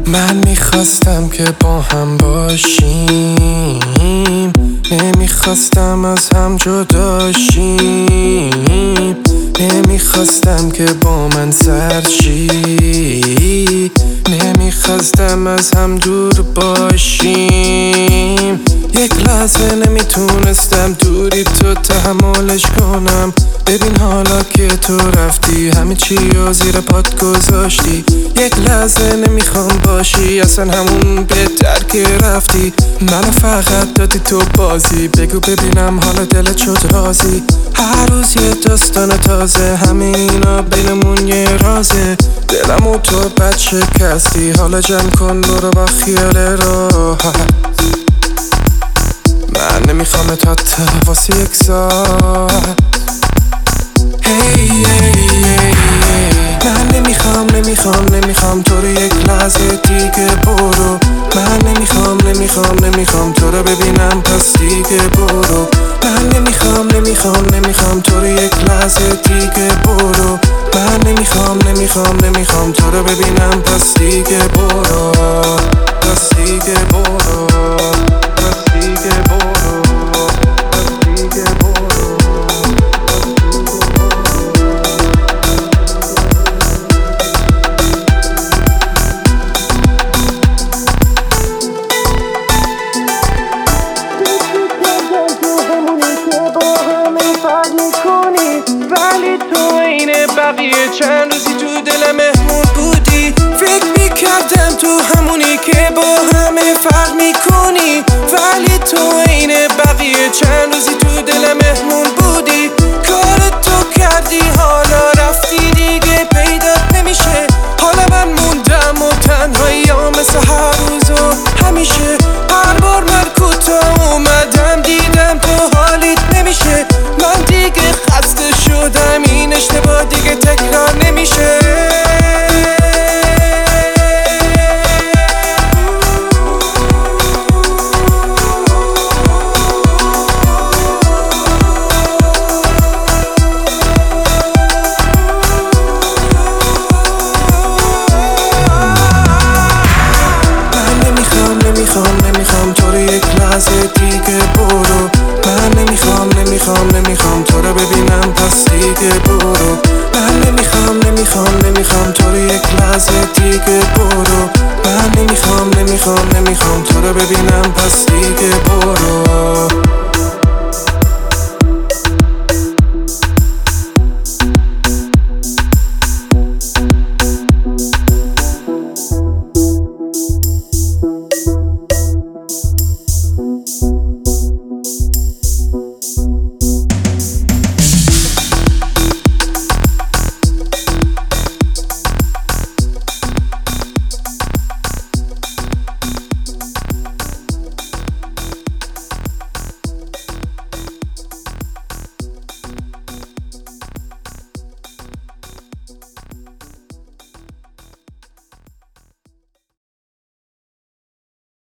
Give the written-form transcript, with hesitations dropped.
من میخواستم که با هم باشیم، نمیخواستم از هم جدا شیم، نمیخواستم که با من سرد شی، نمیخواستم از هم دور باشیم. یک لحظه نمیتونستم دوری تو تحملش کنم. ببین حالا که تو رفتی همه چی رو زیر پات گذاشتی. یک لحظه نمیخوام باشی، اصلا همون بهتر که رفتی. منو فقط دادی تو بازی، بگو ببینم حالا دلت شد راضی. هر روز یه داستان تازه، همه اینا بینمون یه رازه. دلم و تو بد شکستی، حالا جمع کن برو با خیال راحت. من نمیخوام تا واسه یک ساعت. من نمیخوام تو رو یک لحظه دیگه برو. من نمیخوام تو رو ببینم پس دیگه برو. من نمیخوام تو رو یک لحظه دیگه برو. من نمیخوام تو رو ببینم پس دیگه برو. پس دیگه برو. پس دیگه برو. پس دیگه برو. ولی تو این بقیه چند روزی تو دل مهمون بودی. فکر میکردم تو همونی که با همه فرق میکنی. ولی تو این بقیه چند روزی تو دل مهمون بودی. کار تو کردی حالا رفتی دیگه پیدات نمیشه. حالا من موندم و تنهایی مثل هر روز و همیشه. هر بار من کوتاه اومدم دیدم تو حالیت نمیشه. من دیگه خسته شدم، این اشتباه دیگه تکرار نمیشه. نمیخوام تو رو یک لحظه دیگه برو. من نمیخوام تو رو ببینم پس دیگه برو. من نمیخوام تو رو یک لحظه دیگه برو. من نمیخوام تو رو ببینم پس دیگه برو.